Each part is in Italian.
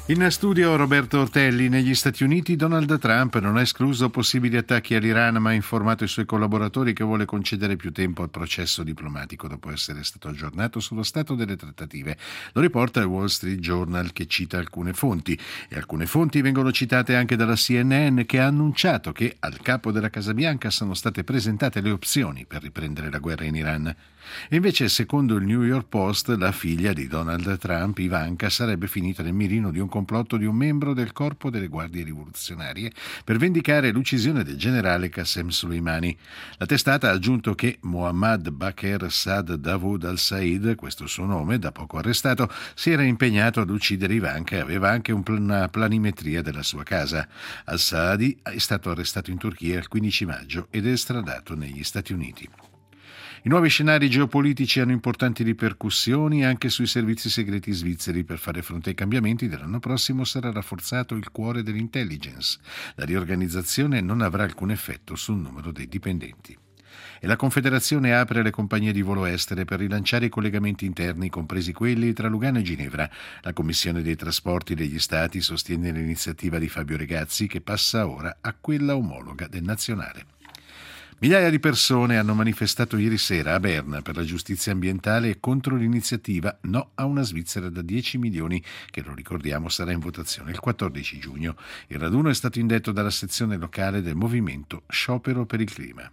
In studio Roberto Ortelli. Negli Stati Uniti Donald Trump non ha escluso possibili attacchi all'Iran, ma ha informato i suoi collaboratori che vuole concedere più tempo al processo diplomatico dopo essere stato aggiornato sullo stato delle trattative. Lo riporta il Wall Street Journal, che cita alcune fonti, e alcune fonti vengono citate anche dalla CNN, che ha annunciato che al capo della Casa Bianca sono state presentate le opzioni per riprendere la guerra in Iran. E invece, secondo il New York Post, la figlia di Donald Trump, Ivanka, sarebbe finita nel mirino di un complotto di un membro del corpo delle guardie rivoluzionarie per vendicare l'uccisione del generale Qasem Soleimani. La testata ha aggiunto che Mohammad Baqir Saad Dawood al-Said, questo il suo nome, da poco arrestato, si era impegnato ad uccidere Ivanka e aveva anche una planimetria della sua casa. Al-Saadi è stato arrestato in Turchia il 15 maggio ed estradato negli Stati Uniti. I nuovi scenari geopolitici hanno importanti ripercussioni anche sui servizi segreti svizzeri. Per fare fronte ai cambiamenti dell'anno prossimo sarà rafforzato il cuore dell'intelligence. La riorganizzazione non avrà alcun effetto sul numero dei dipendenti. E la Confederazione apre alle compagnie di volo estere per rilanciare i collegamenti interni, compresi quelli tra Lugano e Ginevra. La Commissione dei Trasporti degli Stati sostiene l'iniziativa di Fabio Regazzi, che passa ora a quella omologa del nazionale. Migliaia di persone hanno manifestato ieri sera a Berna per la giustizia ambientale e contro l'iniziativa No a una Svizzera da 10 milioni, che, lo ricordiamo, sarà in votazione il 14 giugno. Il raduno è stato indetto dalla sezione locale del movimento Sciopero per il Clima.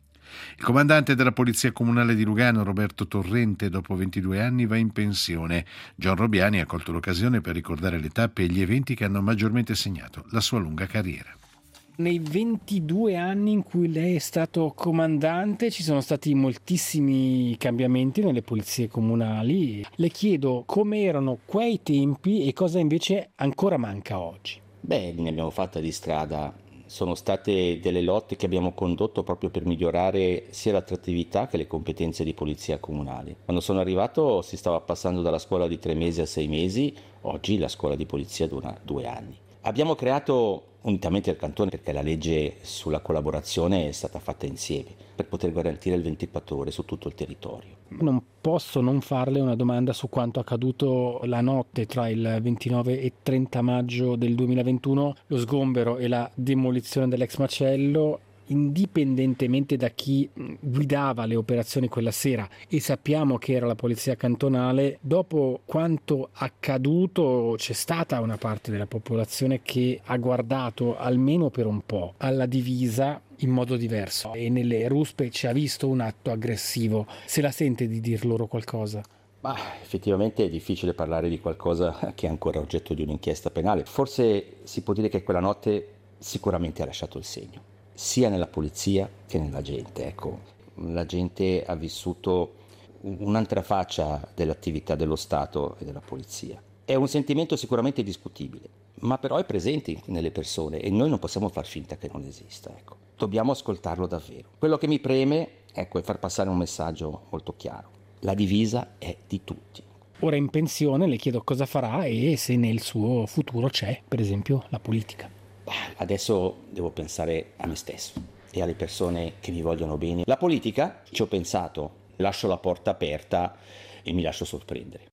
Il comandante della Polizia Comunale di Lugano, Roberto Torrente, dopo 22 anni va in pensione. John Robiani ha colto l'occasione per ricordare le tappe e gli eventi che hanno maggiormente segnato la sua lunga carriera. Nei 22 anni in cui lei è stato comandante ci sono stati moltissimi cambiamenti nelle polizie comunali. Le chiedo come erano quei tempi e cosa invece ancora manca oggi. Ne abbiamo fatta di strada. Sono state delle lotte che abbiamo condotto proprio per migliorare sia l'attrattività che le competenze di polizia comunale. Quando sono arrivato si stava passando dalla scuola di 3 mesi a 6 mesi, oggi la scuola di polizia dura 2 anni. Abbiamo creato, unitamente al cantone, perché la legge sulla collaborazione è stata fatta insieme, per poter garantire il 24 ore su tutto il territorio. Non posso non farle una domanda su quanto accaduto la notte tra il 29 e 30 maggio del 2021, lo sgombero e la demolizione dell'ex macello. Indipendentemente da chi guidava le operazioni quella sera, e sappiamo che era la polizia cantonale, dopo quanto accaduto c'è stata una parte della popolazione che ha guardato almeno per un po' alla divisa in modo diverso e nelle ruspe ci ha visto un atto aggressivo. Se la sente di dir loro qualcosa? Effettivamente è difficile parlare di qualcosa che è ancora oggetto di un'inchiesta penale. Forse si può dire che quella notte sicuramente ha lasciato il segno, sia nella polizia che nella gente. Ecco, la gente ha vissuto un'altra faccia dell'attività dello Stato e della polizia. È un sentimento sicuramente discutibile, ma però è presente nelle persone e noi non possiamo far finta che non esista. Ecco, dobbiamo ascoltarlo davvero. Quello che mi preme, è far passare un messaggio molto chiaro. La divisa è di tutti. Ora in pensione le chiedo cosa farà e se nel suo futuro c'è, per esempio, la politica. Adesso devo pensare a me stesso e alle persone che mi vogliono bene. La politica, ci ho pensato, lascio la porta aperta e mi lascio sorprendere.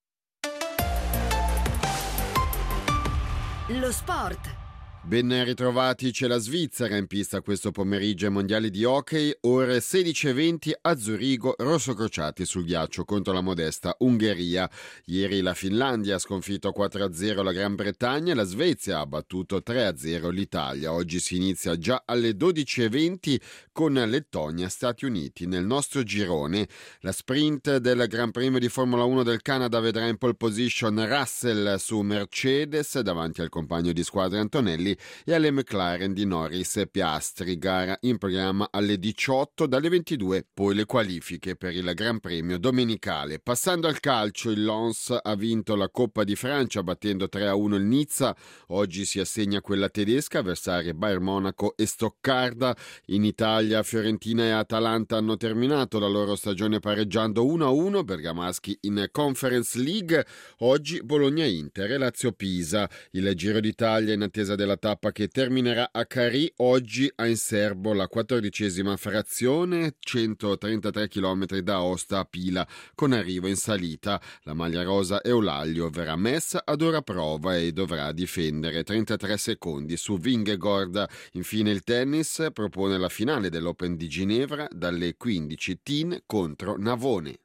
Lo sport. Ben ritrovati, c'è la Svizzera in pista questo pomeriggio ai mondiali di hockey, ore 16:20 a Zurigo, rossocrociati sul ghiaccio contro la modesta Ungheria. Ieri la Finlandia ha sconfitto 4-0 la Gran Bretagna e la Svezia ha battuto 3-0 l'Italia. Oggi si inizia già alle 12:20 con Lettonia Stati Uniti. Nel nostro girone la sprint del Gran Premio di Formula 1 del Canada vedrà in pole position Russell su Mercedes davanti al compagno di squadra Antonelli e alle McLaren di Norris e Piastri. Gara in programma alle 18, dalle 22 poi le qualifiche per il Gran Premio domenicale. Passando al calcio, il Lens ha vinto la Coppa di Francia battendo 3-1 il Nizza. Oggi si assegna quella tedesca, avversarie Bayern Monaco e Stoccarda. In Italia Fiorentina e Atalanta hanno terminato la loro stagione pareggiando 1-1, bergamaschi in Conference League. Oggi Bologna-Inter e Lazio-Pisa. Il Giro d'Italia in attesa della tappa che terminerà a Carì oggi a Inserbo, la 14ª frazione, 133 km da Aosta a Pila, con arrivo in salita. La maglia rosa Eulaglio verrà messa ad ora prova e dovrà difendere 33 secondi su Vingegaard. Infine il tennis propone la finale dell'Open di Ginevra dalle 15, Tin contro Navone.